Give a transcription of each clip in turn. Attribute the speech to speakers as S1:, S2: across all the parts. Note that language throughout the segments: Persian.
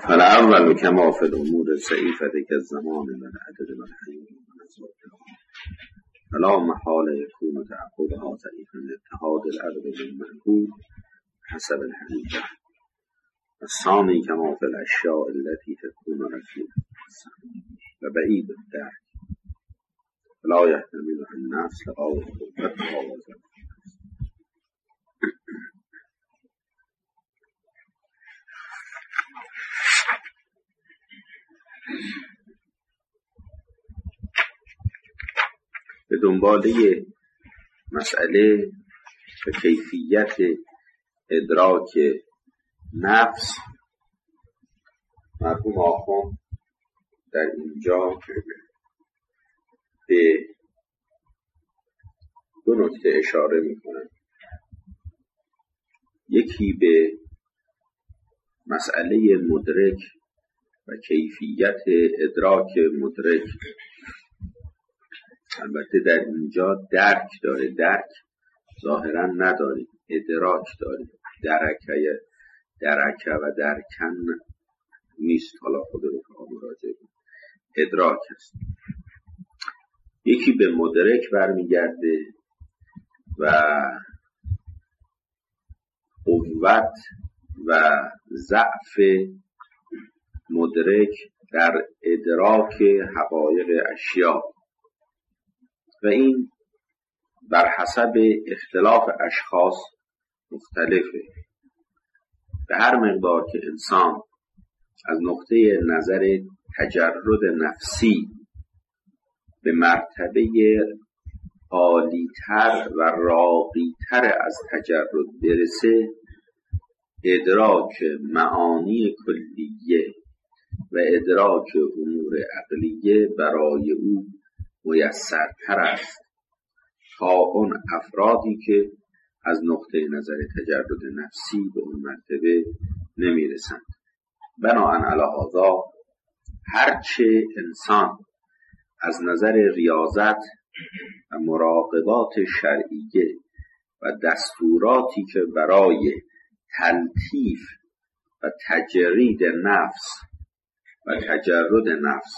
S1: فالأول كما في الأمور السعيفة كالزمان والعدد والحيول والنزوة فلا محال يكون تعقبها ضعيفا لاتحاد العدد بالمعقول حسب الحقيقة. الثاني كما في الأشياء التي تكون رفيعة وبعيد الدرك فلا يحتملها النفس لغاية قوتها وزنها. به دنباله مسئله و کیفیت ادراک نفس، مرحوم آخوند در اینجا به دو نکته اشاره میکنند. یکی به مسئله مدرک و کیفیت ادراک مدرک. البته در اینجا درک داره، درک ظاهرا نداره، ادراک داره. درکه و درکن نیست، حالا خود رو که مراجعه بود ادراک است. یکی به مدرک برمیگرده و قوت و ضعف مدرک در ادراک حقایق اشیاء و این بر حسب اختلاف اشخاص مختلفه. به هر مقدار که انسان از نقطه نظر تجرد نفسی به مرتبه عالی‌تر و راقی‌تر از تجرد برسه، ادراک معانی کلیه و ادراک امور عقلیه برای او میسرتر است تا اون افرادی که از نقطه نظر تجرد نفسی به اون مرتبه نمیرسند. بنابراین علی هذا هرچه انسان از نظر ریاضت و مراقبات شرعیه و دستوراتی که برای تلطیف و تجرید نفس و تجرد نفس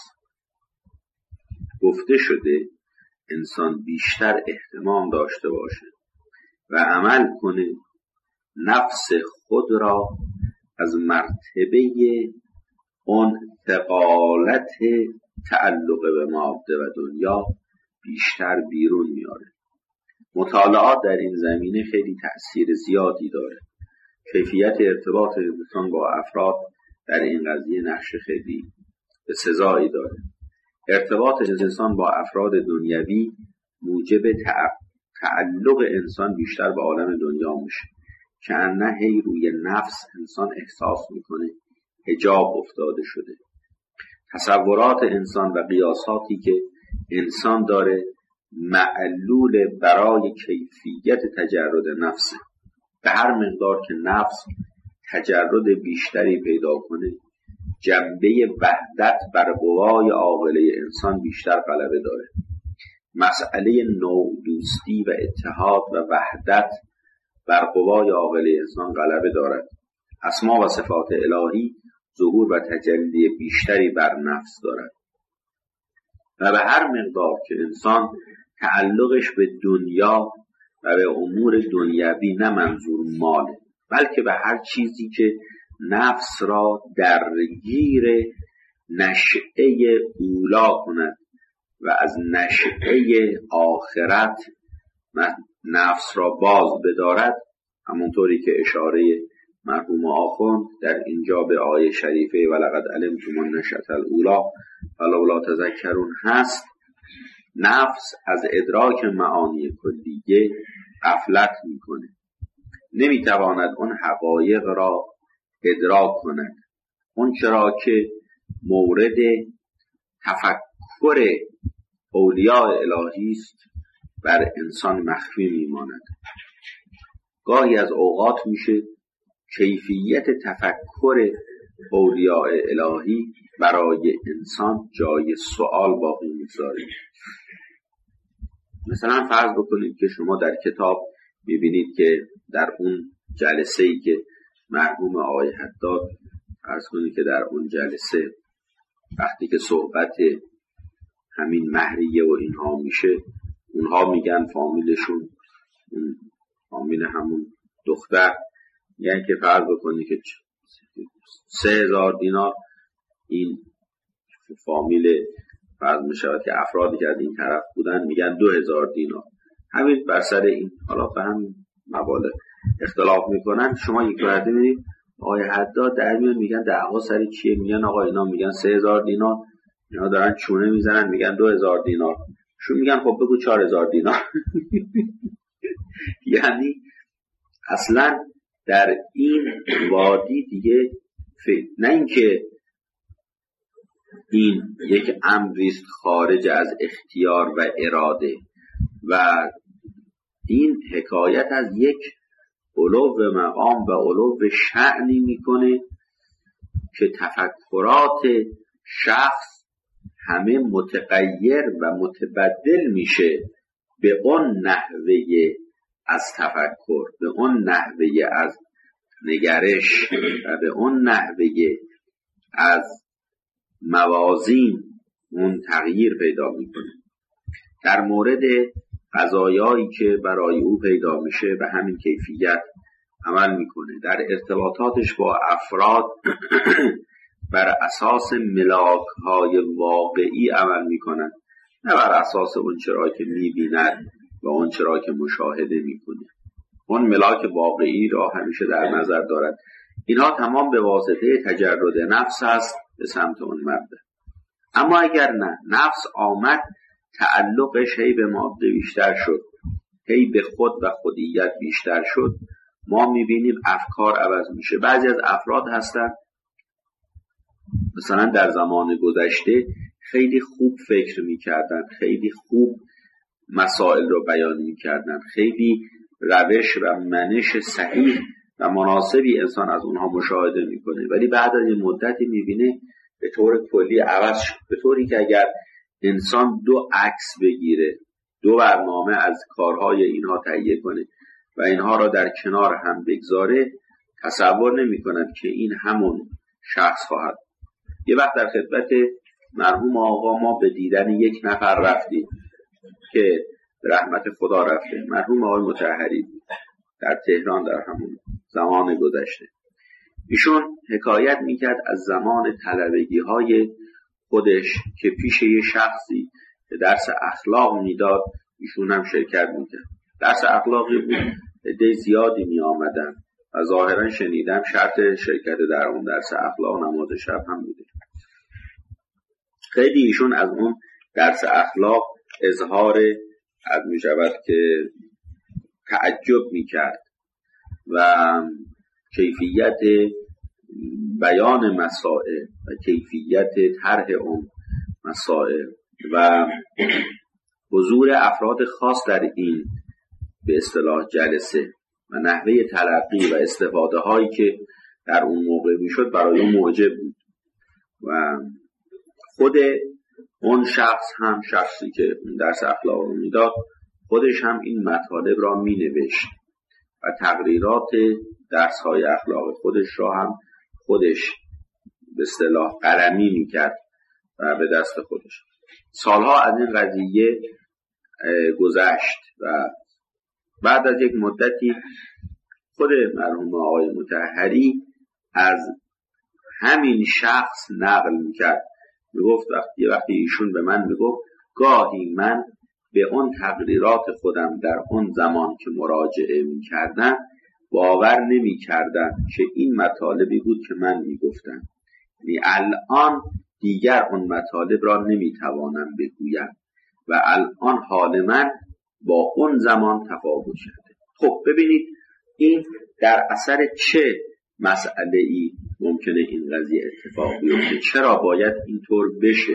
S1: گفته شده، انسان بیشتر اهتمام داشته باشه و عمل کنه نفس خود را از مرتبه اون ثقالت تعلق به ماده و دنیا بیشتر بیرون میاره. مطالعات در این زمینه خیلی تأثیر زیادی داره. کیفیت ارتباط انسان با افراد در این قضیه نقش خیلی به سزایی داره. ارتباط انسان با افراد دنیوی موجب تعلق انسان بیشتر به عالم دنیا میشه که انه هی روی نفس انسان احساس میکنه حجاب افتاده شده. تصورات انسان و قیاساتی که انسان داره معلول برای کیفیت تجرد نفسه. به هر مقدار که نفس تجرد بیشتری پیدا کنه، جنبه وحدت بر قوای عاقله انسان بیشتر غلبه داره. مسئله نوع دوستی و اتحاد و وحدت بر قوای عاقله انسان غلبه دارد. اسما و صفات الهی ظهور و تجلی بیشتری بر نفس دارد و به هر مقدار که انسان تعلقش به دنیا و به امور دنیوی نه منظور ماله بلکه به هر چیزی که نفس را درگیر نشعه اولا کند و از نشعه آخرت نفس را باز بدارد، همونطوری که اشاره مرحوم آخوند در اینجا به آیه شریفه ولقد علمتم النشأة الاولی فلولا تذکرون هست، نفس از ادراک معانی کلیه غفلت میکنه، نمیتواند اون حقایق را ادراک کند. اون چرا که مورد تفکر اولیاء الهی است بر انسان مخفی میماند. گاهی از اوقات میشه کیفیت تفکر اولیاء الهی برای انسان جای سوال باقی میگذاره. مثلا فرض بکنید که شما در کتاب میبینید که در اون جلسه‌ای که مرحوم آقای حداد عرض کنید که در اون جلسه وقتی که صحبت همین مهریه و اینها میشه، اونها میگن فامیلشون، فامیل همون دختر، یعنی که فرض بکنی که 3000 دینار این فامیل فرض میشود که افرادی که از این طرف بودن میگن 2000 دینار. همین بر سر این حالا به هم مبالغ اختلاف میکنن. شما یک برده میدید آقای حداد در میان میگن دعوا سر چیه، میگن آقا اینا میگن 3000 دینار، اینا دارن چونه میزنن میگن 2000 دینار، شو میگن خب بگو 4000 دینار. یعنی اصلا در این وادی دیگه نه اینکه این یک امری است خارج از اختیار و اراده، و این حکایت از یک علو مقام و علو شأنی میکنه که تفکرات شخص همه متغیر و متبدل میشه به اون نحوه از تفکر، به اون نحوه از نگرش و به اون نحوه از موازین اون تغییر پیدا میکنه. در مورد قضایایی که برای او پیدا میشه به همین کیفیت عمل میکنه. در ارتباطاتش با افراد بر اساس ملاک‌های واقعی عمل میکنن، نه بر اساس اون چرا که میبیند و اون چرا که مشاهده میکنه. اون ملاک واقعی را همیشه در نظر دارد. اینها تمام به واسطه تجرد نفس است به سمت اون مبدا. اما اگر نه، نفس آمد تعلقش هی به ماده بیشتر شد، هی به خود و خودیت بیشتر شد، ما میبینیم افکار عوض میشه. بعضی از افراد هستن مثلا در زمان گذشته خیلی خوب فکر میکردن، خیلی خوب مسائل رو بیان میکردن، خیلی روش و منش صحیح و مناسبی انسان از اونها مشاهده میکنه، ولی بعد از این مدتی میبینه به طور کلی عوض شد، به طوری که اگر انسان دو عکس بگیره، دو برنامه از کارهای اینها تهیه کنه و اینها را در کنار هم بگذاره، تصور نمی کند که این همون شخص خواهد. یه وقت در خدمت مرحوم آقا ما به دیدن یک نفر رفتیم که رحمت خدا رفته، مرحوم آقای مطهری در تهران در همون زمان گذشته. ایشون حکایت میکرد از زمان طلبگی های خودش که پیش یه شخصی که درس اخلاق میداد ایشون هم شرکت میکرد. درس اخلاقی بود، عده زیادی می آمدن و ظاهرا شنیدم شرط شرکت در اون درس اخلاق نماز شب هم بوده. خیلی ایشون از اون درس اخلاق اظهار از می شود که تعجب می کرد و کیفیت بیان مسائل و کیفیت طرح اون مسائل و حضور افراد خاص در این به اصطلاح جلسه و نحوه تلقی و استفاده هایی که در اون موقع می شد برای اون معجب بود. و خود اون شخص هم، شخصی که درس اخلاق رو میداد، خودش هم این مطالب را می نوشت و تقریرات درس های اخلاق خودش را هم خودش به اصطلاح قلمی می کرد و به دست خودش. سالها از این قضیه گذشت و بعد از یک مدتی خود مرحوم آقای مطهری از همین شخص نقل میکرد. میگفت وقتی ایشون به من میگفت گاهی من به اون تقریرات خودم در اون زمان که مراجعه میکردم باور نمیکردم که این مطالبی بود که من میگفتم، یعنی الان دیگر اون مطالب را نمیتوانم بگویم و الان حال من با اون زمان تفاوت شده. خب ببینید این در اثر چه مسئله ای ممکنه این قضیه اتفاق بیفته؟ چرا باید اینطور بشه؟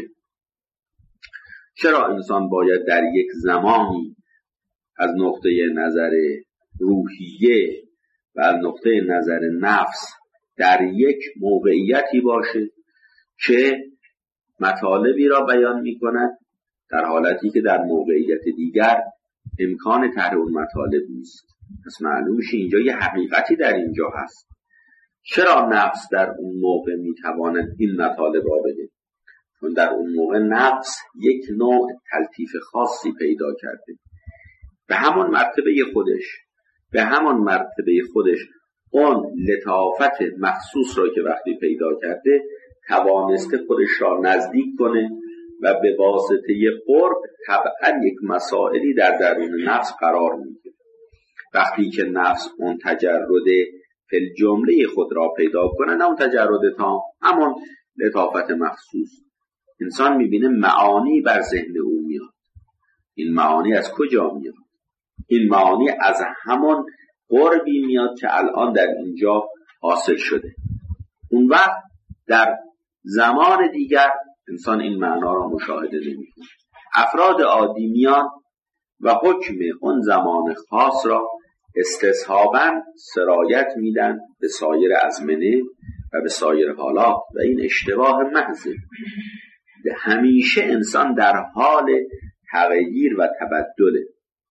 S1: چرا انسان باید در یک زمانی از نقطه نظر روحیه و از نقطه نظر نفس در یک موقعیتی باشه که مطالبی را بیان می کند در حالتی که در موقعیت دیگر امکان طرح اون مطالب نیست؟ پس معلوم میشه اینجا یه حقیقتی در اینجا هست چرا نفس در اون موقع میتواند این مطالب را بگه؟ چون در اون موقع نفس یک نوع تلطیف خاصی پیدا کرده، به همان مرتبه خودش اون لطافت مخصوص را که وقتی پیدا کرده توانسته خودش را نزدیک کنه و به واسطه قرب طبعا یک مسائلی در درون نفس قرار میگیره. وقتی که نفس اون تجرد فی جمله خود را پیدا کنه، نه اون تجرد تام، همون لطافت مخصوص، انسان میبینه معانی بر ذهن او میاد. این معانی از کجا میاد؟ این معانی از همون قربی میاد که الان در اینجا حاصل شده. اون وقت در زمان دیگر انسان این معنا را مشاهده نمی‌کنه. افراد عادی میان و حکم اون زمان خاص را استصحاباً سرایت میدن به سایر ازمنه و به سایر حالات و این اشتباه محضه. همیشه انسان در حال تغییر و تبدله.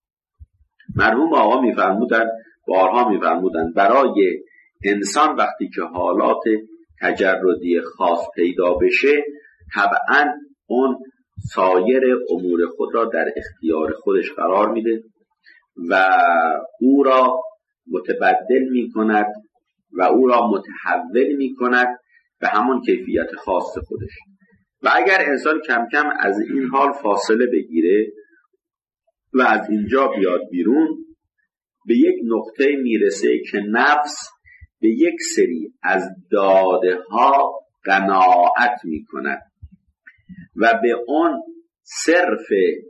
S1: مرحوم آقا بارها میفرمودن برای انسان وقتی که حالات تجردی خاص پیدا بشه طبعا اون سایر امور خود را در اختیار خودش قرار میده و او را متبدل میکند و او را متحول میکند به همون کیفیت خاص خودش. و اگر انسان کم کم از این حال فاصله بگیره و از اینجا بیاد بیرون، به یک نقطه میرسه که نفس به یک سری از داده ها قناعت میکند و به اون صرف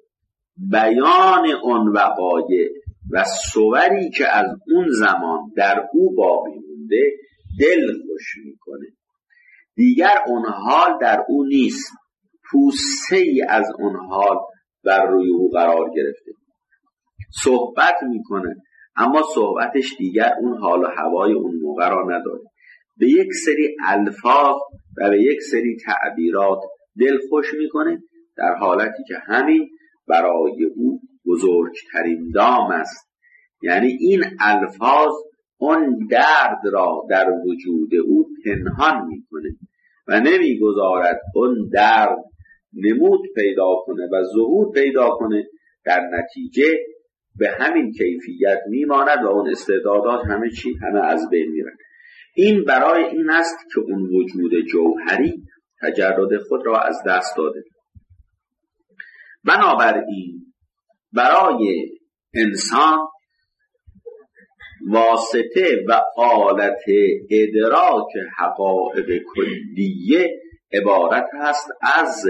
S1: بیان اون وقایع و صوری که از اون زمان در او باقی مونده دل خوش میکنه. دیگر اون حال در او نیست، پوسته ای از اون حال بر روی او قرار گرفته. صحبت میکنه اما صحبتش دیگر اون حال و هوای اون موقع را نداره. به یک سری الفاظ و به یک سری تعبیرات دل خوش میکنه، در حالتی که همین برای او بزرگترین دام است. یعنی این الفاظ اون درد را در وجود او پنهان میکنه و نمیگذارد اون درد نمود پیدا کنه و ظهور پیدا کنه. در نتیجه به همین کیفیت میماند و اون استعدادات همه از بین میرن. این برای این است که اون وجود جوهری تجرد خود را از دست داده. بنابراین برای انسان واسطه و آلت ادراک حقایق کلیه عبارت است از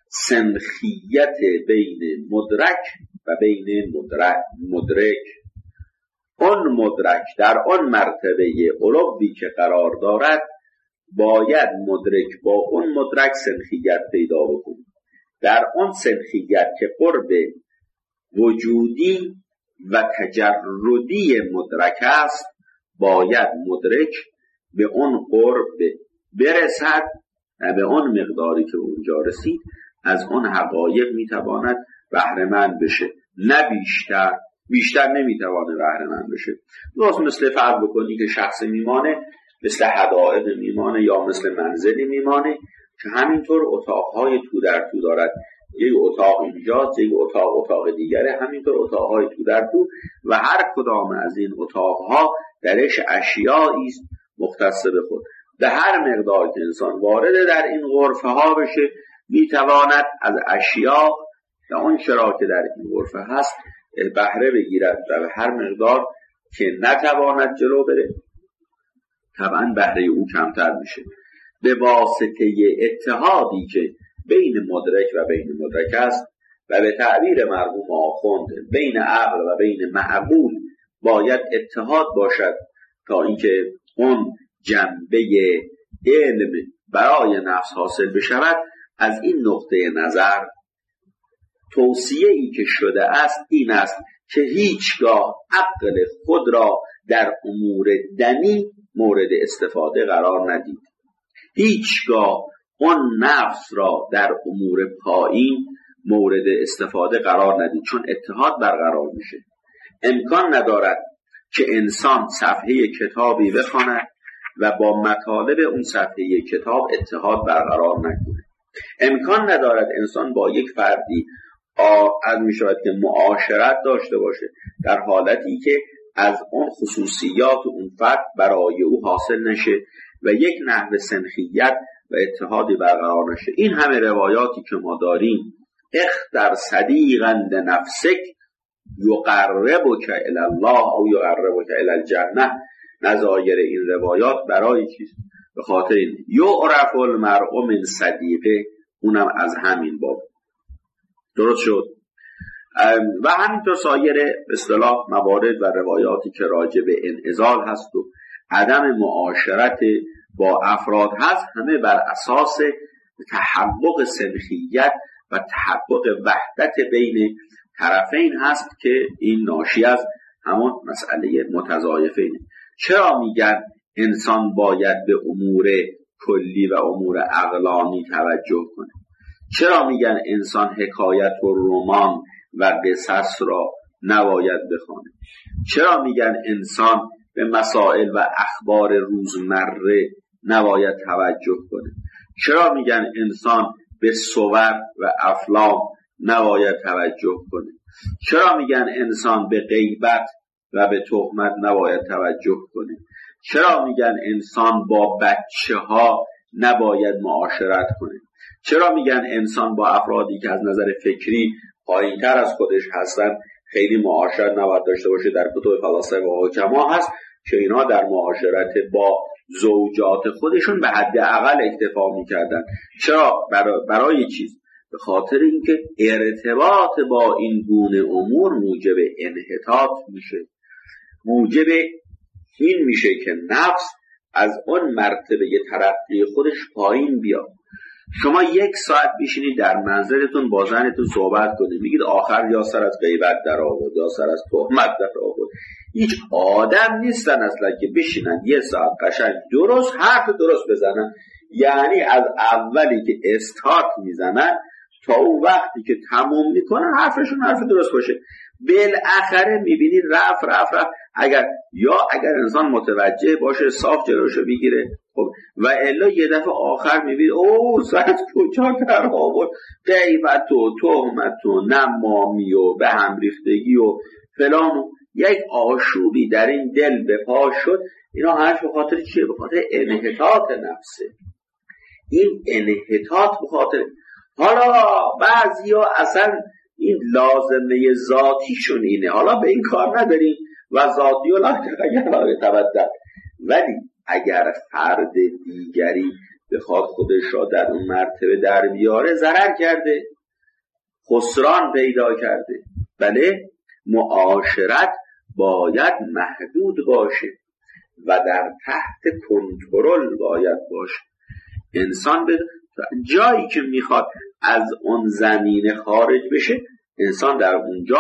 S1: سنخیت بین مدرک و بین مدرک. اون مدرک در اون مرتبه علوی که قرار دارد باید مدرک با اون مدرک سنخیت پیدا بکنه. در اون سنخیت که قرب وجودی و تجردی مدرک است باید مدرک به اون قرب برسد و به اون مقداری که اونجا رسید از اون حقایق میتواند بهره‌مند بشه، نه بیشتر نمیتوانه بهره‌مند بشه. درست مثل فرض بکنی که شخص میمانه مثل حدائق میمانه یا مثل منزلی میمانه که همینطور اتاقهای تو در تو دارد. یک اتاق اینجاست، یک اتاق دیگره، همینطور اتاقهای تو در تو و هر کدام از این اتاقها درش اشیایی است مختص به خود. به هر مقدار که انسان وارد در این غرفه ها بشه میتواند از اشیا و اون چرا که در این غرفه هست بهره بگیرد و به هر مقدار که نتواند جلو بره طبعا بهره او کمتر میشه. به واسطه اتحادی که بین مدرک و بین مدرک است و به تعبیر مرحوم آخوند بین عقل و بین معقول باید اتحاد باشد تا اینکه اون جنبه علم برای نفس حاصل بشود. از این نقطه نظر توصیه ای که شده است این است که هیچگاه عقل خود را در امور دنی مورد استفاده قرار ندید. هیچگاه اون نفس را در امور پایین مورد استفاده قرار ندید، چون اتحاد برقرار میشه. امکان ندارد که انسان صفحه کتابی بخواند و با مطالب اون صفحه کتاب اتحاد برقرار نکنه. امکان ندارد انسان با یک فردی از می شود که معاشرت داشته باشه در حالتی که از اون خصوصیات اون فرد برای او حاصل نشه و یک نحو سنخیت و اتحادی برقرار نشه. این همه روایاتی که ما داریم، اختر صدیقا لنفسک یقربک الی الله او یقربک الی الجنه، نظایر این روایات برای چیست؟ به خاطر این یعرف المرء من صدیقه، اونم از همین باب. درست شد؟ و همینطور سایر به اصطلاح موارد و روایاتی که راجع به انعزال هست و عدم معاشرت با افراد هست، همه بر اساس تحقق سنخیت و تحقق وحدت بین طرفین هست که این ناشی از همون مسئله متضایفینه. چرا میگن انسان باید به امور کلی و امور عقلانی توجه کنه؟ چرا میگن انسان حکایت و رمان و قصص را نباید بخونه؟ چرا میگن انسان به مسائل و اخبار روزمره نباید توجه کنه؟ چرا میگن انسان به صور و افلام نباید توجه کنه؟ چرا میگن انسان به غیبت و به تهمت نباید توجه کنه؟ چرا میگن انسان با بچه ها نباید معاشرت کنه؟ چرا میگن انسان با افرادی که از نظر فکری پایین‌تر از خودش هستن خیلی معاشرت نباید داشته باشه؟ در کتب فلاسفه و حکما هست که اینا در معاشرت با زوجات خودشون به حد اقل اکتفا میکردن. چرا؟ برای چیز؟ به خاطر اینکه ارتباط با این گونه امور موجب انحطاط میشه، موجب این میشه که نفس از اون مرتبه ترقی خودش پایین بیاد. شما 1 ساعت بشینید در منزلتون با زنتون صحبت کنید، میگید آخر یا سر از غیبت در آورد یا سر از تهمت در آورد. هیچ آدم نیستن اصلا که بشینن 1 ساعت قشنگ درست حرف درست بزنن. یعنی از اولی که استارت میزنن تا اون وقتی که تموم میکنن حرفشون حرف درست باشه. بالاخره میبینید رفت اگر انسان متوجه باشه صاف جلوشو بگیره. خب و الا یه دفعه آخر میبینید ساعت کجا در آورد، غیبت و تهمت و نمامی و به هم ریختگی و فلان و یک آشوبی در این دل به پا شد. اینا همش به خاطر چیه؟ به خاطر انحطاط نفسه. این انحطاط به خاطر حالا بعضیا اصلا این لازمه ذاتیشون اینه، حالا به این کار نداریم و ذاتی و لا تبدل. ولی اگر فرد دیگری بخواد خودش را در اون مرتبه در بیاره، ضرر کرده، خسران پیدا کرده. بله، معاشرت باید محدود باشه و در تحت کنترل باید باشه. انسان به جایی که میخواد از اون زمینه خارج بشه، انسان در اونجا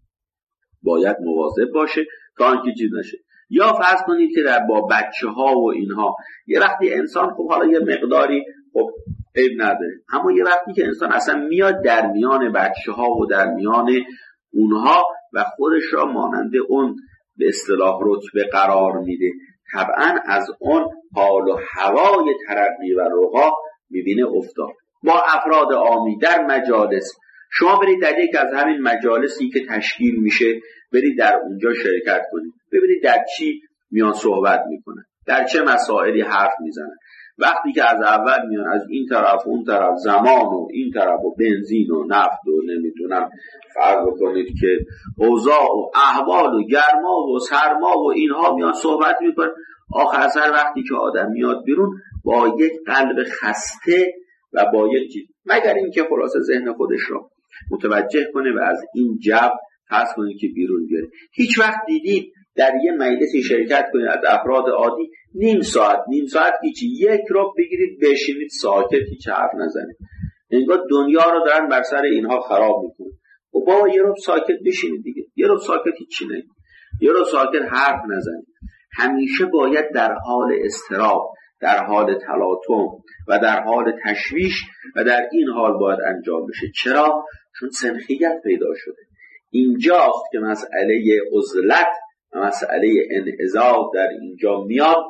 S1: باید مواظب باشه تا اینکه چیز نشه. یا فرض کنید که با بچه ها و اینها یه وقتی انسان خب حالا یه مقداری خب عیب نداره، اما یه وقتی که انسان اصلا میاد در میان بچه ها و در میان اونها و خودش را مانند اون به اصطلاح رتبه قرار میده، طبعا از اون حال و هوای ترقی و رقا میبینه افتاد. با افراد عامی در مجالس، شما برید در یک از همین مجالسی که تشکیل میشه، برید در اونجا شرکت کنید، ببینید در چی میان صحبت میکنن، در چه مسائلی حرف میزنن. وقتی که از اول میان از این طرف اون طرف، زمان و این طرف و بنزین و نفت و نمیدونم، فرض بکنید که اوضاع و احوال و گرما و سرما و اینها میان صحبت میکنن. آخر سر وقتی که آدم میاد بیرون با یک قلب خسته و با یک چیز، مگر اینکه خلاصه ذهن خودش را متوجه کنه و از این جو فرض کنید که بیرون بیاره. هیچ وقت دیدید در یه مجلسی شرکت کنید از افراد عادی نیم ساعت هیچی، 1 رو بگیرید بشینید ساکت، هیچ حرف نزنید، انگار دنیا رو دارن بر سر اینها خراب میکنن. و بابا یه رو ساکت بشینید دیگه، یه رو ساکت هیچی نگید، یه رو ساکت حرف نزنید. همیشه باید در حال اضطراب، در حال تلاطم و در حال تشویش و در این حال باید انجام بشه. چرا؟ چون سنخیت پیدا شده. اینجاست که مسئله عزلت و مسئله انعزال در اینجا میاد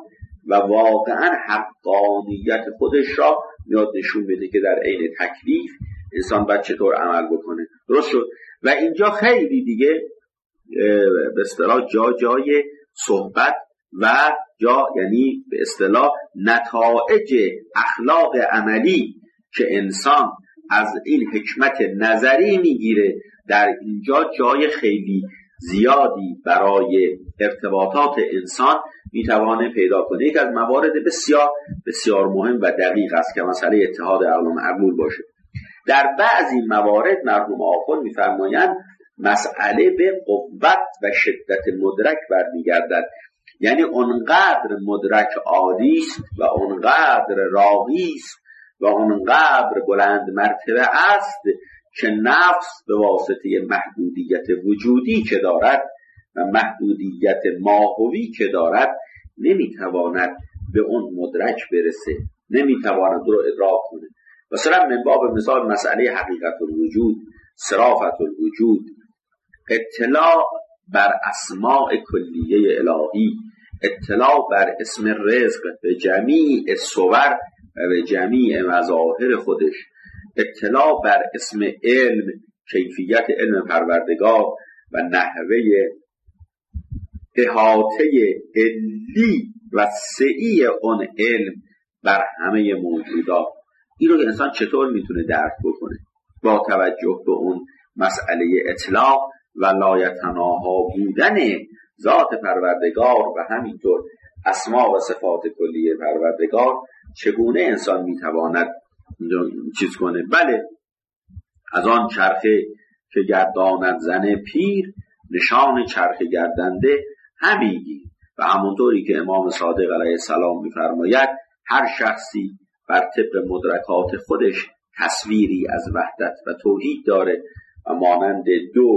S1: و واقعا حقانیت خودش را میاد نشون بده که در عین تکلیف انسان باید چطور عمل بکنه. درست شد؟ و اینجا خیلی دیگه به اصطلاح جای صحبت و جا یعنی به اصطلاح نتایج اخلاق عملی که انسان از این حکمت نظری میگیره، در اینجا جای خیلی زیادی برای ارتباطات انسان میتوانه پیدا کنه. یک از موارد بسیار بسیار مهم و دقیق است که مسئله اتحاد عقل و معقول باشه. در بعضی موارد مرحوم آخوند میفرمایند مسئله به قوت و شدت مدرک برمیگردد، یعنی اونقدر مدرک عالی است و اونقدر راقی است و اونقدر بلند مرتبه است که نفس به واسطه محدودیت وجودی که دارد و محدودیت ماهوی که دارد نمیتواند به اون مدرک برسه، نمیتواند رو ادراک کنه. مثلا من باب مثال مسئله حقیقت الوجود، صرافت الوجود، اطلاع بر اسماء کلیه الهی، اطلاع بر اسم رزق به جمیع صور و به جمیع مظاهر خودش، اطلاع بر اسم علم، کیفیت علم پروردگار و نحوه احاطه علی و سعی اون علم بر همه موجودات. این رو انسان چطور میتونه درک بکنه با توجه به اون مسئله اطلاع و لایتناها بودن ذات پروردگار و همینطور اسما و صفات کلیه پروردگار، چگونه انسان میتواند چیز کنه؟ بله، از آن چرخه که گرداند زن پیر، نشان چرخه گردنده همیگی. و همونطوری که امام صادق علیه السلام میفرماید هر شخصی بر طبق مدرکات خودش تصویری از وحدت و توحید داره و مانند دو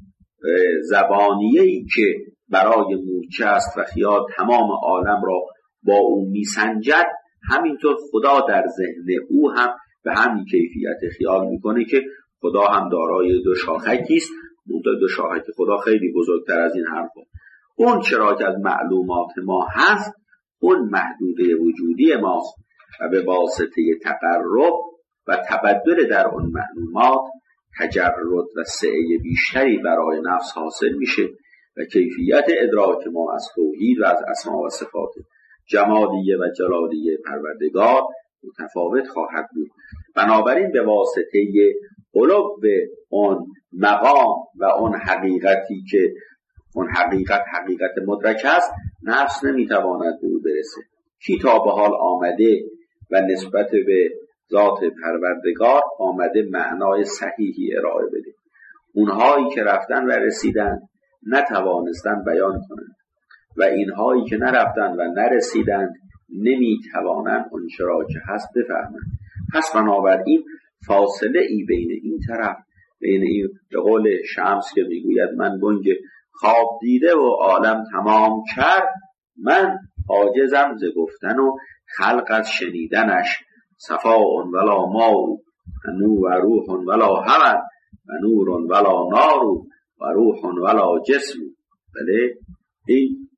S1: زبانیه‌ای که برای مورچه است و خیال تمام عالم را با او میسنجد، همینطور خدا در ذهن او هم به همین کیفیت خیال میکنه که خدا هم دارای دو شاخکی است. دو شاخک خدا خیلی بزرگتر از این حرفا. اون چرا که از معلومات ما هست اون محدوده وجودی ماست و به واسطه تقرب و تبدل در اون معلومات تجرد و سعی بیشتری برای نفس حاصل میشه و کیفیت ادراک ما از توحید و از اسما و صفات جمالیه و جلالیه پروردگار متفاوت خواهد بود. بنابراین به واسطه علو اون مقام و اون حقیقتی که اون حقیقت مدرک است، نفس نمیتواند به او برسه. کی تا به حال آمده و نسبت به ذات پروردگار آمده معنای صحیحی ارائه بده. اونهایی که رفتن و رسیدن نتوانستن بیان کنند و اینهایی که نرفتن و نرسیدن نمیتوانند اون چرا که هست بفهمند. پس بنابراین فاصله ای بین این طرف، بین این به قول شمس که میگوید من گنگ خواب دیده و عالم تمام کرد، من عاجزم ز گفتن و خلق از شنیدنش، صفاء ولا ماء و روح ولا هوا و نور ولا نار و روح ولا جسم. بله، این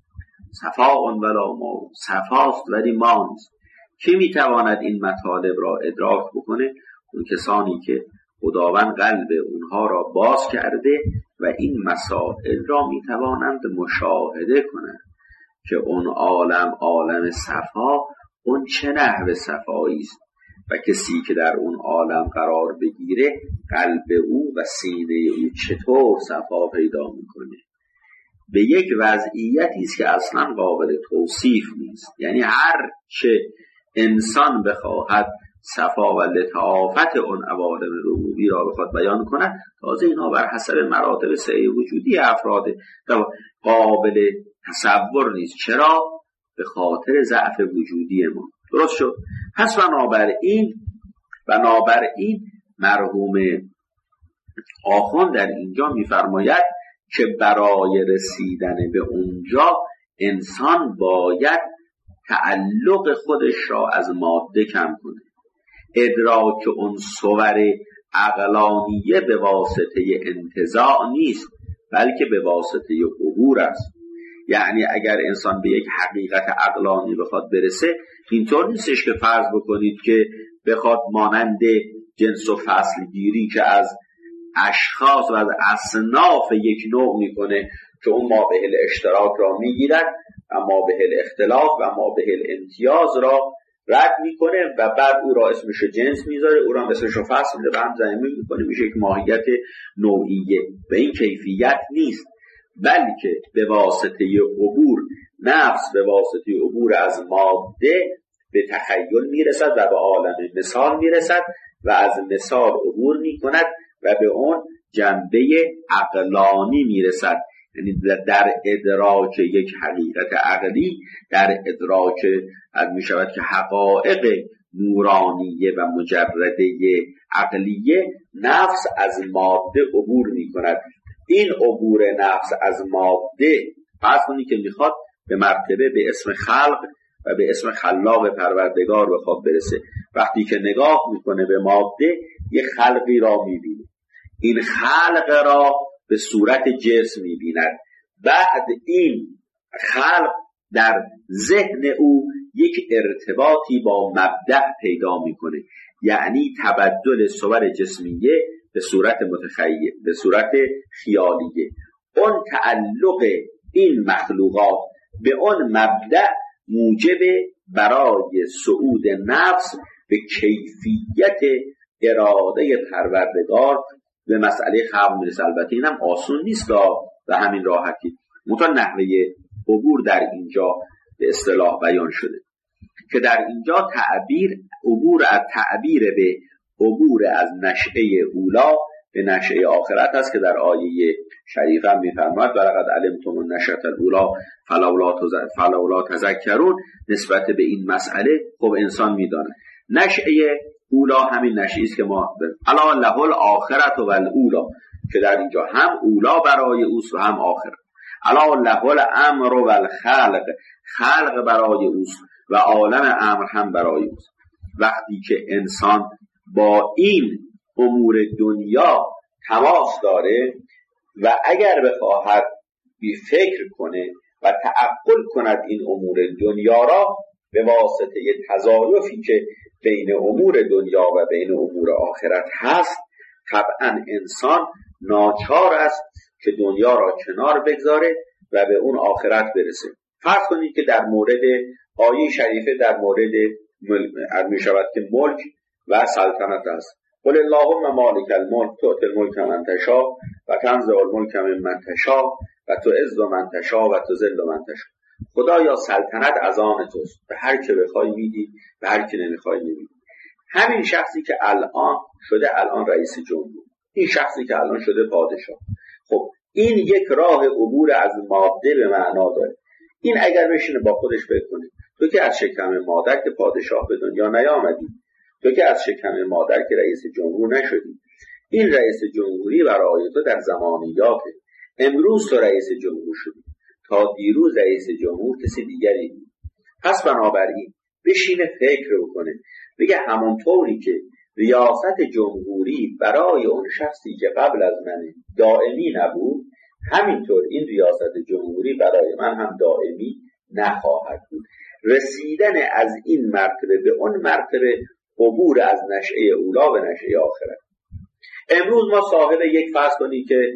S1: صفاء ولا ماء، صفاست ولی ما نیست. کی میتواند این مطالب را ادراک بکنه؟ اون کسانی که خداوند قلب اونها را باز کرده و این مسائل را میتوانند مشاهده کنند که اون عالم صفا اون چه نحو صفایی است و کسی که در اون عالم قرار بگیره قلب او و سینه او چطور صفا پیدا میکنه. به یک وضعیتی است که اصلا قابل توصیف نیست. یعنی هر چه انسان بخواهد صفا و لطافت اون عوالم ربوبی را بخواد بیان کند، تازه اینا بر حسب مراتب سعی وجودی افراد قابل تصور نیست. چرا؟ به خاطر ضعف وجودی ما. درست شد؟ پس بنابراین مرحوم آخوند در اینجا میفرماید که برای رسیدن به اونجا انسان باید تعلق خودش را از ماده کم کنه. ادراک اون صور عقلانیه به واسطه انتزاع نیست، بلکه به واسطه عبور است. یعنی اگر انسان به یک حقیقت عقلانی بخواد برسه، اینطور نیستش که فرض بکنید که بخواد مانند جنس و فصل گیری که از اشخاص و از اصناف یک نوع میکنه که اون مابه الاشتراک را میگیرد و مابه الاختلاف و مابه الامتیاز را رد میکنه و بعد او را اسمش جنس میذاره، او را اسمش فصل میده و هم زمین میکنه، میشه یک ماهیت نوعیه. به این کیفیت نیست، بلکه به واسطه عبور نفس، به واسطه عبور از ماده به تخیل میرسد و به عالم مثال میرسد و از مثال عبور میکند و به اون جنبه عقلانی میرسد، یعنی در ادراک یک حقیقت عقلی، در ادراک میشود که حقایق نورانیه و مجرده عقلیه نفس از ماده عبور میکند. این عبور نفس از ماده فرض کنید که میخواد به مرتبه به اسم خلق و به اسم خلاق پروردگار بخواد برسه. وقتی که نگاه میکنه به ماده، یه خلقی را میبینه، این خلق را به صورت جسم میبیند. بعد این خلق در ذهن او یک ارتباطی با مبدأ پیدا میکنه، یعنی تبدل صور جسمیه به صورت متخیل، به صورت خیالیه. اون تعلق این مخلوقات به اون مبدأ موجب برای صعود نفس به کیفیت اراده پروردگار به مسئله خلق میرسه. البته اینم آسون نیست و همین راحتی، منتها نحوه عبور در اینجا به اصطلاح بیان شده که در اینجا تعبیر به عبور از نشأه اولا به نشأه آخرت است که در آیه شریفه هم می‌فرماید ولقد علمتم النشأة الاولی فلولا تذکرون. نسبت به این مسئله خب انسان میداند نشأه اولا همین نشأه است که ما الا له الاخرة والاولی، که در اینجا هم اولا برای اوست و هم آخرت. الا له الامر والخلق، خلق برای اوست و عالم امر هم برای اوست. وقتی که انسان با این امور دنیا تماس داره و اگر بخواهد بی فکر کنه و تعقل کند این امور دنیا را به واسطه تضاربی که بین امور دنیا و بین امور آخرت هست، طبعا انسان ناچار است که دنیا را کنار بگذاره و به اون آخرت برسه. فرض کنید که در مورد آیه شریفه در مورد می شود که ملک و سلطنت است. قل اللهم مالک الملک تؤتی الملک من تشاء و تنزع الملک ممن تشاء و تعز من تشاء و تذل من تشاء. خدایا سلطنت از آن توست، به هر که بخوای میدی، به هر که نمیخوای نمیدی. همین شخصی که الان رئیس جمهور، این شخصی که الان شده پادشاه، خب این یک راه عبور از ماده به معنا داره. این اگر بشینه با خودش فکر کنه، تو که از شکم مادر که پادشاه به دنیا نیامدی، تو که از شکم مادر که رئیس جمهور نشدی، این رئیس جمهوری برای تو در زمانیاته. امروز تو رئیس جمهور شدی، تا دیروز رئیس جمهور کسی دیگری بود. پس بنابراین بشینه فکر بکنه، بگه همونطوری که ریاست جمهوری برای اون شخصی که قبل از من دائمی نبود، همینطور این ریاست جمهوری برای من هم دائمی نخواهد بود. رسیدن از این مرتبه به اون مرتبه عبور از نشأه اولا به نشأه آخرت. امروز ما صاحب یک فرض کنید که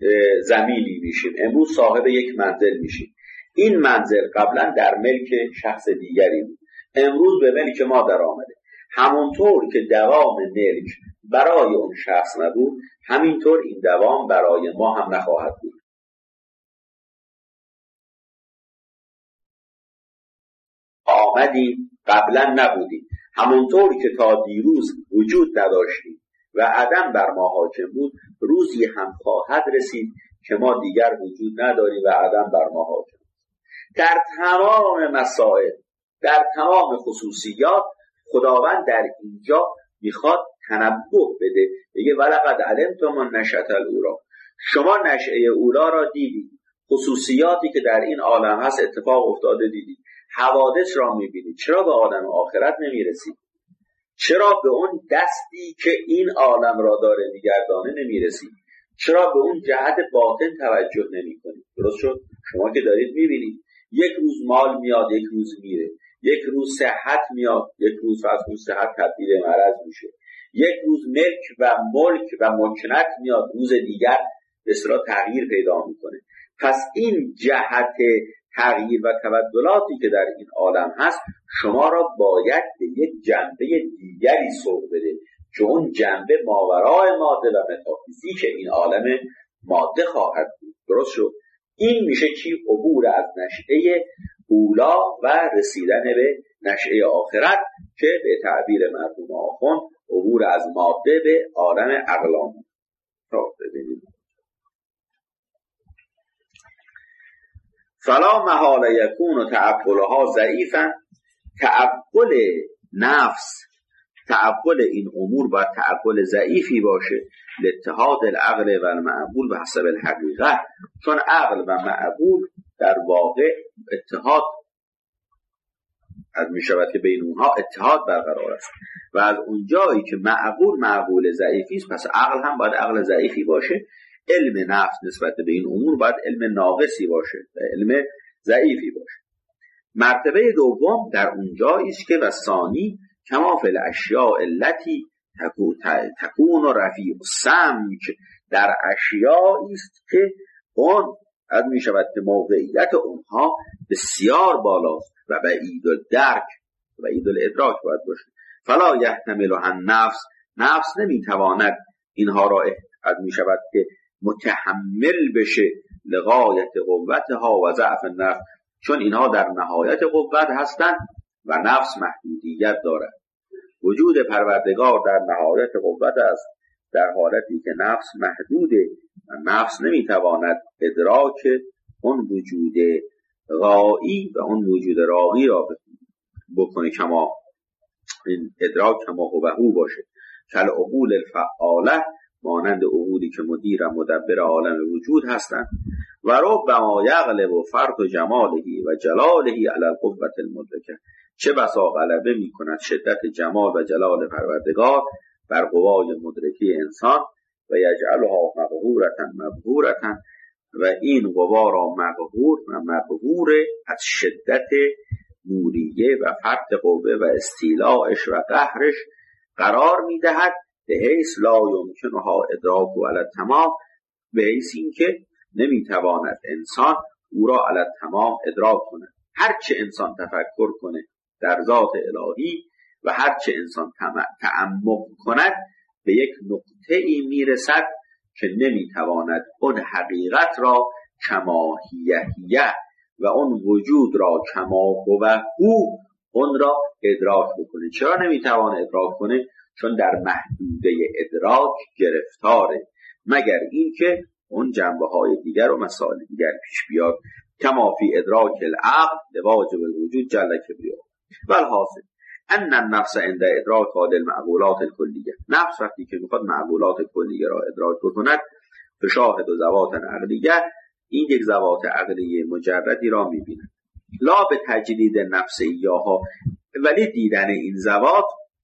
S1: زمینی میشیم، امروز صاحب یک منزل میشیم. این منزل قبلا در ملک شخص دیگری بود، امروز به ملک ما در آمده. همونطور که دوام ملک برای اون شخص نبود، همینطور این دوام برای ما هم نخواهد بود. آمدیم قبلا نبودیم، همونطور که تا دیروز وجود نداشتیم و عدم بر ما حاکم بود، روزی هم خواهد رسید که ما دیگر وجود نداریم و عدم بر ما حاکم. در تمام مسائل، در تمام خصوصیات، خداوند در اینجا میخواد تنبه بده، بگه ولقد علمتم النشأة الاولی، شما نشأه اولا را دیدید، خصوصیاتی که در این عالم هست اتفاق افتاده دیدید، حوادث را میبینید، چرا به عالم آخرت نمیرسید؟ چرا به اون دستی که این عالم را داره میگردانه نمیرسید؟ چرا به اون جهت باطن توجه نمی کنید؟ درست شد؟ شما که دارید میبینید یک روز مال میاد، یک روز میره، یک روز صحت میاد، یک روز صحت تبدیل به مرض میشه، یک روز ملک و مکنت میاد، روز دیگر به اصطلاح تغییر پیدا میکنه. پس این جهت تغییر و تبدلاتی که در این عالم هست شما را باید به یک جنبه دیگری سوق بده که اون جنبه ماورای ماده و متافیزیک این عالم ماده خواهد بود. درست شد؟ این میشه که عبور از نشأه اولا و رسیدن به نشأه آخرت که به تعبیر مرحوم آخوند عبور از ماده به عالم عقلانی. ببینید فلا محال یکون تعقلها ضعیفا. تعقل نفس، تعقل این امور باید تعقل ضعیفی باشه، لاتحاد العقل و المعقول به حسب الحقیقه، چون عقل و معقول در واقع اتحاد از می شود که بین اونها اتحاد برقرار است و از اونجایی که معقول ضعیفی است پس عقل هم باید عقل ضعیفی باشه. علم نفس نسبت به این امور باید علم ناقصی باشه و علم ضعیفی باشه. مرتبه دوم در اونجایی است که و ثانی کما فی الاشیاء التی تکون رفیع السمک، در اشیاء است که اون از می شود که موقعیت اونها بسیار بالاست و بعید الدرک و بعید الادراک باید باشه. فلا یحتمل نفس نمیتواند اینها را از می شود که متحمل بشه لغایت قوتها و ضعف النفس، چون اینها در نهایت قوت هستند و نفس محدودیت دارد. وجود پروردگار در نهایت قوت است در حالتی که نفس محدوده و نفس نمیتواند ادراک اون وجود غایی و اون وجود راقی را بکنه کما این ادراک کما هو باشه. کل عقول الفعاله، مانند عقولی که مدیر و مدبر عالم وجود هستند. و ربما یغلب فرط جماله و جلاله علی القوة المدرکه، چه بسا غلبه می کند شدت جمال و جلال پروردگار بر قوای مدرکی انسان و یجعلها مبهورة و این قوا را مبهور از شدت نوریه و فرط قوه و استیلاعش و قهرش قرار می دهد به حیث لا یمکنها ادراک و علی التمام، به حیث این که نمیتواند انسان او را علی التمام ادراک کند. هرچه انسان تفکر کنه در ذات الهی و هرچه انسان تعمق کند به یک نقطه ای میرسد که نمیتواند اون حقیقت را کما هیه و اون وجود را کما هو اون را ادراک بکنه. چرا نمیتواند ادراک کنه؟ چون در محدوده ادراک گرفتاره، مگر اینکه اون جنبه های دیگر و مسائل دیگر پیش بیاد. کما فی ادراک العقل لواجب الوجود جل کبریاء. والحاصل ان النفس عند ادراک المعقولات الکلیه، نفس وقتی که میخواد معقولات کلیه را ادراک بکند فشاهد و ذوات عقلیه، این یک ذوات عقلیه مجردی را میبیند. لا به تجدید نفس ایاها، ولی دیدن این ذوات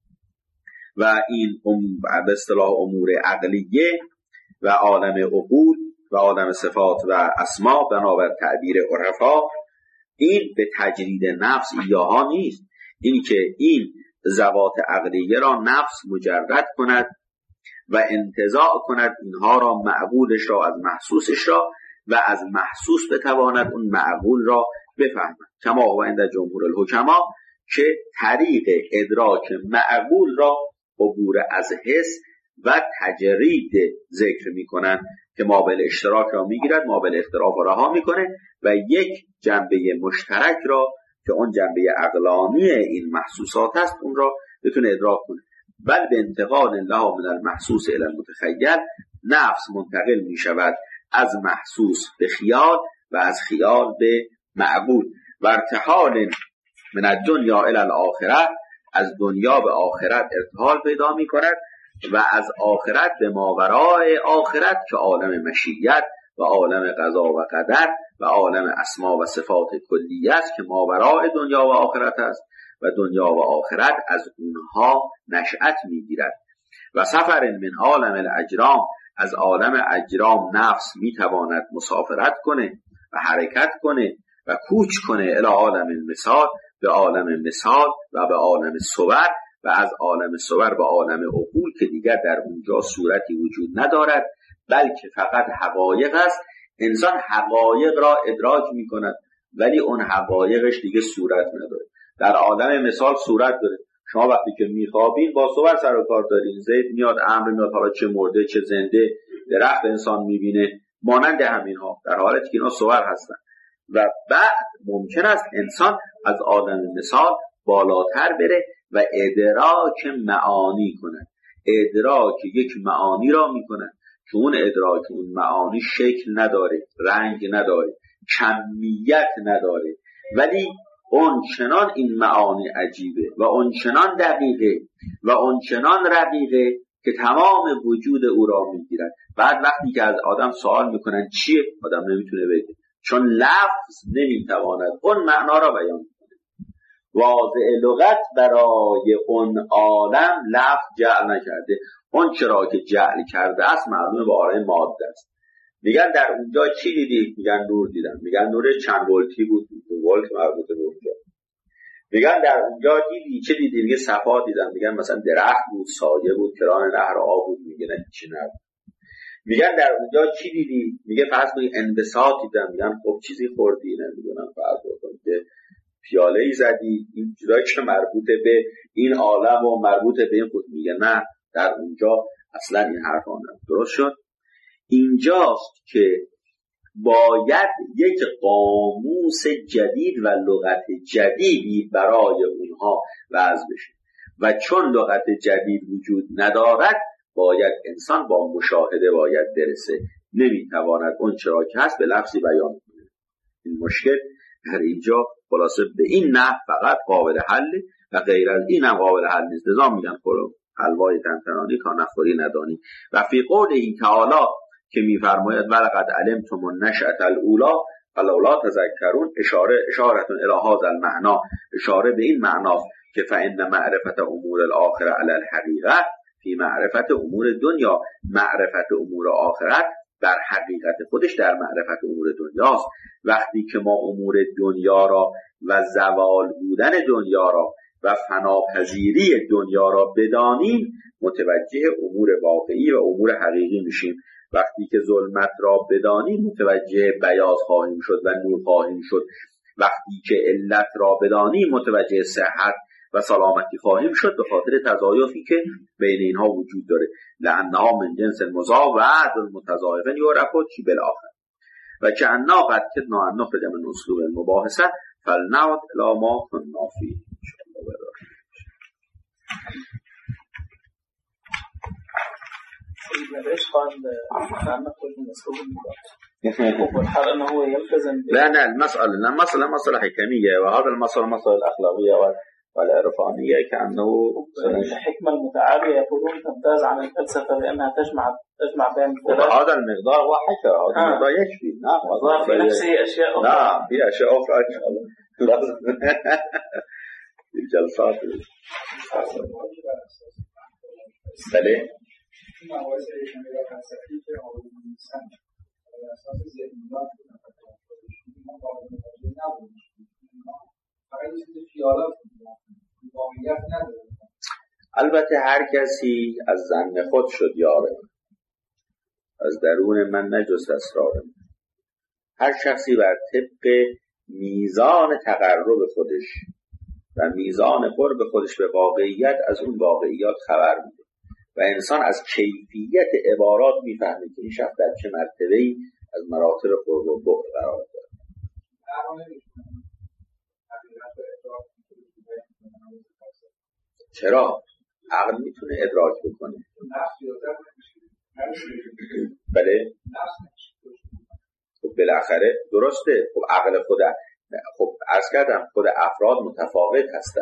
S1: و این به اصطلاح امور عقلیه و عالم عقول و عالم صفات و اسما بنابر تعبیر عرفا، این به تجدید نفس ایاها نیست. این که این ذوات عقلیه را نفس مجرد کند و انتزاع کند اینها را، معقولش را از محسوسش را، و از محسوس بتواند اون معقول را بفهمد. کما و عند جمهور الحکما که طریق ادراک معقول را عبور از حس و تجرید ذکر میکنند که مابل اشتراک را میگیرد، مابل اختلاف را رها میکنه و یک جنبه مشترک را که اون جنبه عقلانی این محسوسات است اون را بتونه ادراک کنه. بل به انتقال الله من المحسوس الی المتخیل، نفس منتقل میشود از محسوس به خیال و از خیال به معقول. و ارتحال من الدنیا الی الاخره، از دنیا به آخرت ارتحال پیدا می کند و از آخرت به ماورای آخرت که عالم مشیت و عالم قضا و قدر و عالم اسما و صفات کلیه است که ماورای دنیا و آخرت است و دنیا و آخرت از اونها نشأت می گیرد. و سفر من عالم الاجرام از عالم اجرام نفس میتواند مسافرت کنه و حرکت کنه و کوچ کنه الی عالم المثال، به عالم مثال و به عالم صور، و از عالم صور به عالم عقول که دیگر در اونجا صورتی وجود ندارد بلکه فقط حقایق است. انسان حقایق را ادراک میکند ولی اون حقایقش دیگه صورت نداره. در عالم مثال صورت داره. شما وقتی که میخوابین با صور سر و کار دارین، زید میاد، امر میاد، حالا چه مرده چه زنده، درخت انسان میبینه، مانند همین ها، در حالتی که اینا صور هستن. و بعد ممکن است انسان از عالم مثال بالاتر بره و ادراک معانی کند. ادراک یک معانی را میکند که اون ادراک اون معانی شکل نداره، رنگ نداره، کمیت نداره، ولی اون چنان این معانی عجیبه و اون چنان دقیقه و اون چنان رقیقه که تمام وجود او را میگیرد. بعد وقتی که از آدم سوال میکنن چیه، آدم نمیتونه بگه، چون لفظ نمیتواند اون معنا را بیان کنه. واضع لغت برای اون عالم لفظ جعل نکرده. اون چرا که جعل کرده است معلومه با آره ماده است. میگن در اونجا چی دیدی؟ میگن نور دیدم. میگن نور چند ولتی بود؟ 2 ولت مربوط به اونجا. میگن در اونجا دیدی چه دیدی؟ میگه صفا دیدم. میگن مثلا درخت بود، سایه بود، کران نهر آب بود. میگن چی نبود. میگن در اونجا چی دیدی؟ میگه فرض کنید انبساط دیدم. میگن خب چیزی خوردی؟ نمیدونم، فرض کنید که پیاله‌ای زدی، این چیزایی که مربوط به این عالم و مربوط به این خود. میگه نه، در اونجا اصلا این حرفا نه. درست شد؟ اینجاست که باید یک قاموس جدید و لغت جدیدی برای اونها وضع بشه و چون لغت جدید وجود ندارد باید انسان با مشاهده باید برسه. نمیتواند اون چرا که هست به لفظی بیان کنه. این مشکل در اینجا خلاصه به این نحو فقط قابل حل و غیر از این هم قابل حل نیست. لذا میگن حلوای تنتنانی تا نخوری ندانی. و فی قوله تعالی که میفرماید ولقد علمتم النشأة الاولی فلولا تذکرون، اشارتون الی هذا المعنی، اشاره به این معناست که فإن معرفت امور الاخره علی الحقیقه فی معرفت امور دنیا، معرفت امور آخرت در حقیقت خودش در معرفت امور دنیاست. وقتی که ما امور دنیا را و زوال بودن دنیا را و فناپذیری دنیا را بدانیم متوجه امور واقعی و امور حقیقی میشیم. وقتی که ظلمت را بدانیم متوجه بیاض خواهیم شد و نور خواهیم شد. وقتی که علت را بدانیم متوجه صحت و سلامتی خواهیم شد، به خاطر تضایفی که بین اینها وجود داره. لأنها من جنس المضاعف المتضاعف یعرف چی بالآخر و کأننا قد کدنا ان نخرج من اسلوب المباحثه فلنعد الی ما كنا فیه.
S2: والحال أنه هو يلتزم
S1: لا المسألة حكمية، وهذا المسألة الأخلاقية والعرفانية كأنه
S2: الحكمة المتعالية يقولون تمتاز عن الفلسفة لأنها تجمع بين الثلاث.
S1: هذا المقدار واحد، هذا المقدار يكفي. نعم،
S2: وظهر في نفسه أشياء أخرى.
S1: نعم، في أشياء أخرى إن شاء الله لازم في الجلسات. بله. البته هر کسی از ظن خود شد یاره، از درون من نجست اسرارم. هر شخصی بر طبق میزان تقرب خودش و میزان قرب خودش به واقعیت از اون واقعیات خبر میده و انسان از کیفیت عبارات میفهمه که این شخص در چه مرتبه‌ای از مراتب قرب و بعد قرار داره. چرا؟ عقل میتونه ادراک بکنه. بله؟ خب بالاخره درسته. خب عقل خب عرض کردم خود افراد متفاوت هستن.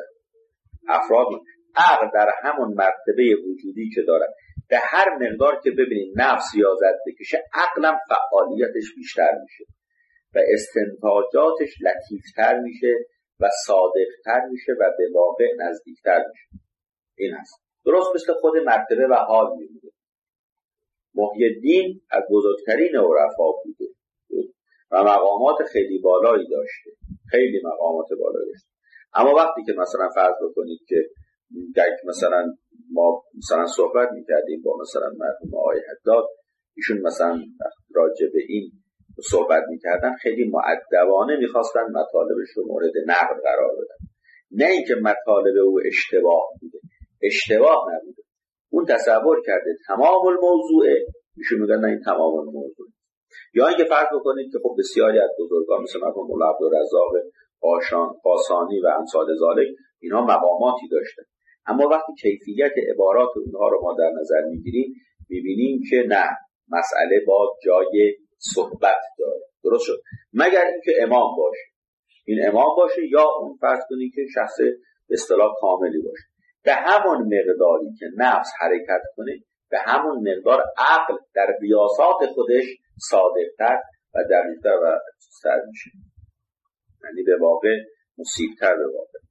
S1: عقل در همون مرتبه وجودی که داره به هر مقدار که ببینید نفس یازد بکشه عقلم فعالیتش بیشتر میشه و استنتاجاتش لطیفتر میشه و صادقتر میشه و به واقع نزدیکتر میشه. این هست. درست مثل خود مرتبه و حال میمونه. محی الدین از بزرگترین عرفا بوده و مقامات خیلی بالایی داشته، خیلی مقامات بالایی داشته. اما وقتی که مثلا فرض بکنید که مثلا ما مثلا صحبت میکردیم با مثلا مرحوم آقای حداد، ایشون مثلا راجع به این صحبت میکردن، خیلی مؤدبانه میخواستن مطالبش رو مورد نقد قرار بدن، نه اینکه مطالب او اشتباه بوده، اشتباه نبوده، اون تصور کرده تمام الموضوعه، ایشون میگن نه این تمام الموضوع. یا اینکه فرض بکنید که خب بسیاری از بزرگان مثل مرحوم مولا عبدالرزاق قاسانی و امثال ذالک اینا مقاماتی داشتن، اما وقتی کیفیت عبارات اونها رو ما در نظر میگیریم میبینیم که نه، مسئله با جای صحبت داره. درست شد؟ مگر اینکه امام باشه، این امام باشه، یا اون فرض کنید که شخص به اصطلاح کاملی باشه. به همون مقداری که نفس حرکت کنه، به همون مقدار عقل در ریاضات خودش صادق‌تر و دقیق‌تر و سر میشه، یعنی به واقع مصیب‌تر به واقع.